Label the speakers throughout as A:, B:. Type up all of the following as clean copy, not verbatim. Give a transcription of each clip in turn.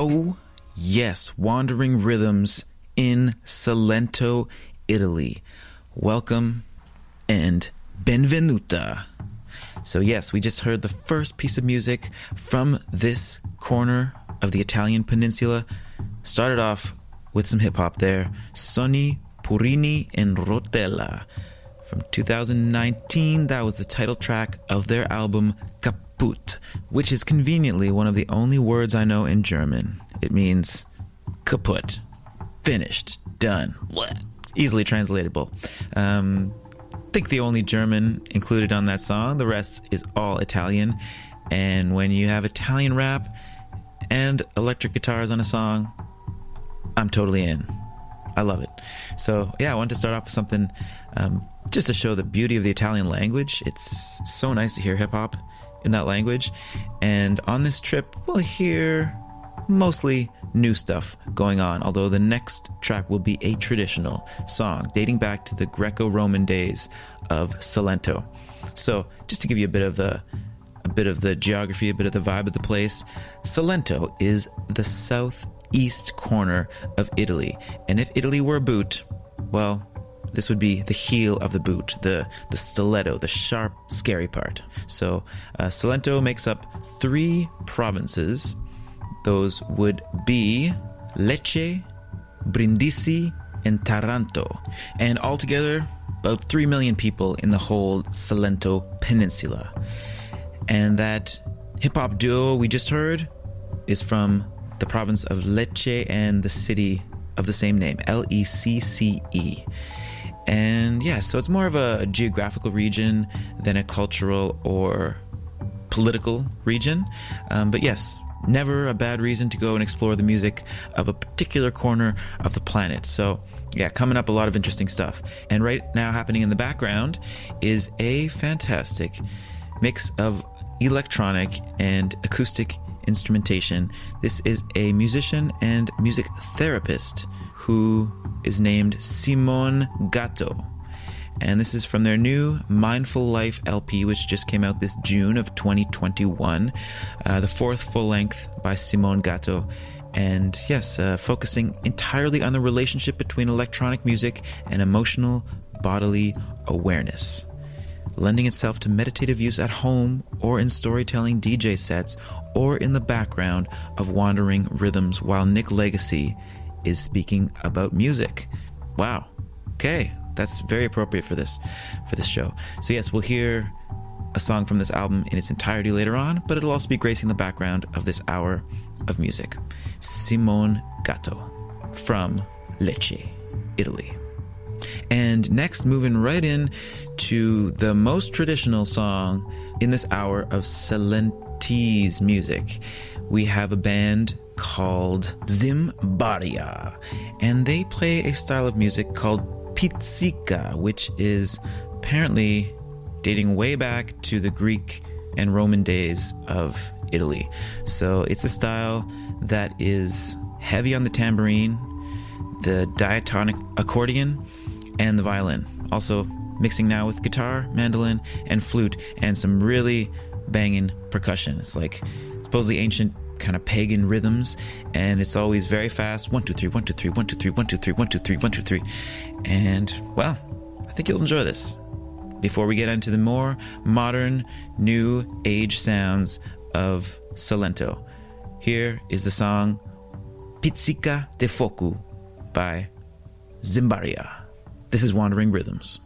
A: Oh, yes, Wandering Rhythms in Salento, Italy. Welcome and benvenuta. So yes, we just heard the first piece of music from this corner of the Italian peninsula. Started off with some hip-hop there. Sonny Purini and Rotella. From 2019, that was the title track of their album Kaputt, which is conveniently one of the only words I know in German. It means kaput, finished, done, easily translatable. I think the only German included on that song. The rest is all Italian. And when you have Italian rap and electric guitars on a song, I'm totally in. I love it. So yeah, I wanted to start off with something just to show the beauty of the Italian language. It's so nice to hear hip-hop in that language. And on this trip, we'll hear mostly new stuff going on, although the next track will be a traditional song dating back to the Greco-Roman days of Salento. So just to give you a bit of the geography, a bit of the vibe of the place, Salento is the southeast corner of Italy. And if Italy were a boot, well, this would be the heel of the boot, the stiletto, the sharp, scary part. So Salento makes up 3 provinces. Those would be Lecce, Brindisi, and Taranto. And altogether, about 3 million people in the whole Salento Peninsula. And that hip-hop duo we just heard is from the province of Lecce and the city of the same name, Lecce. And yeah, so it's more of a geographical region than a cultural or political region. But yes, never a bad reason to go and explore the music of a particular corner of the planet. So yeah, coming up a lot of interesting stuff. And right now happening in the background is a fantastic mix of electronic and acoustic instrumentation. This is a musician and music therapist who is named Simone Gatto. And this is from their new Mindful Life LP, which just came out this June of 2021. The 4th full length by Simone Gatto. And yes, focusing entirely on the relationship between electronic music and emotional bodily awareness, lending itself to meditative use at home or in storytelling DJ sets or in the background of Wandering Rhythms while Nick Legacy is speaking about music. Wow. Okay, that's very appropriate for this show. So yes, we'll hear a song from this album in its entirety later on, but it'll also be gracing the background of this hour of music. Simone Gatto from Lecce, Italy. And next, moving right in to the most traditional song in this hour of Salentese music, we have a band called Zimbaria, and they play a style of music called pizzica, which is apparently dating way back to the Greek and Roman days of Italy. So it's a style that is heavy on the tambourine, the diatonic accordion, and the violin. Also mixing now with guitar, mandolin, and flute, and some really banging percussion. It's like supposedly ancient kind of pagan rhythms, and it's always very fast. 1 2 3 1 2 3 1 2 3 1 2 3 1 2 3 1 2 3. And well, I think you'll enjoy this. Before we get into the more modern, new age sounds of Salento, here is the song Pizzica de Focu by Zimbaria. This is Wandering Rhythms.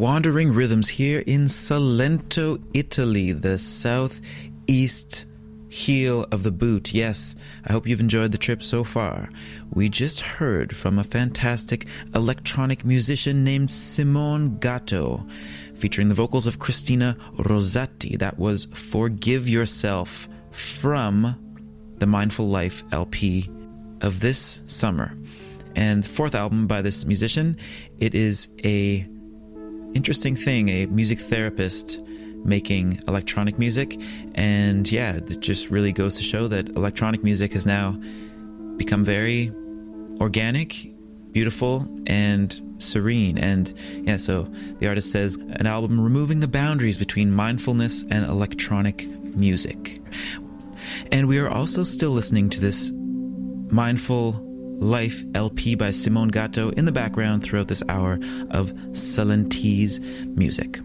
A: Wandering Rhythms here in Salento, Italy, the southeast heel of the boot. Yes, I hope you've enjoyed the trip so far. We just heard from a fantastic electronic musician named Simone Gatto, featuring the vocals of Cristina Rosati. That was Forgive Yourself from the Mindful Life LP of this summer. And the fourth album by this musician, it is a interesting thing, a music therapist making electronic music. And yeah, it just really goes to show that electronic music has now become very organic, beautiful, and serene. And yeah, so the artist says, an album removing the boundaries between mindfulness and electronic music. And we are also still listening to this Mindful Life LP by Simone Gatto in the background throughout this hour of Salentese music.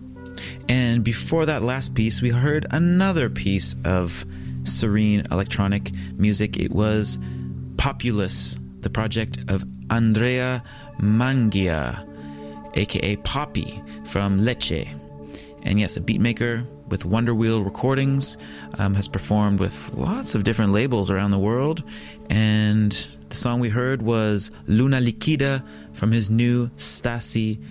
A: And before that last piece, we heard another piece of serene electronic music. It was Populous, the project of Andrea Mangia, aka Poppy, from Lecce. And yes, a beatmaker with Wonder Wheel Recordings, has performed with lots of different labels around the world. And the song we heard was Luna Liquida from his new Stasi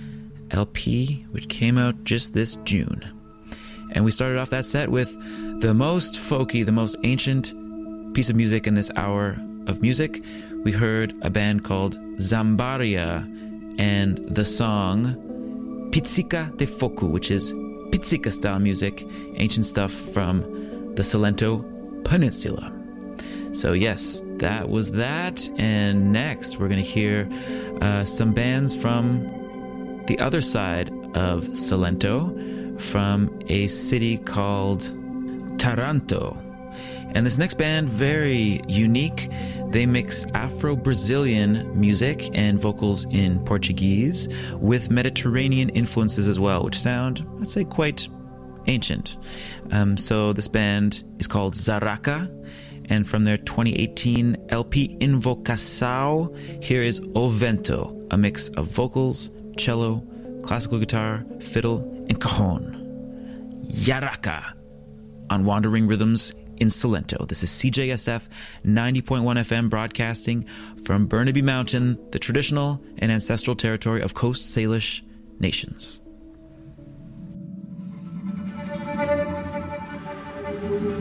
A: LP, which came out just this June. And we started off that set with the most folky, the most ancient piece of music in this hour of music. We heard a band called Zambaria and the song Pizzica de Focu, which is Pizzica style music, ancient stuff from the Salento Peninsula. So yes, that was that. And next we're going to hear some bands from the other side of Salento, from a city called Taranto. And this next band, very unique. They mix Afro-Brazilian music and vocals in Portuguese with Mediterranean influences as well, which sound, I'd say, quite ancient. So this band is called Zaraka, and from their 2018 LP Invocação, here is O Vento, a mix of vocals, cello, classical guitar, fiddle, and cajon. Yaraka on Wandering Rhythms in Salento. This is CJSF 90.1 FM broadcasting from Burnaby Mountain, the traditional and ancestral territory of Coast Salish nations.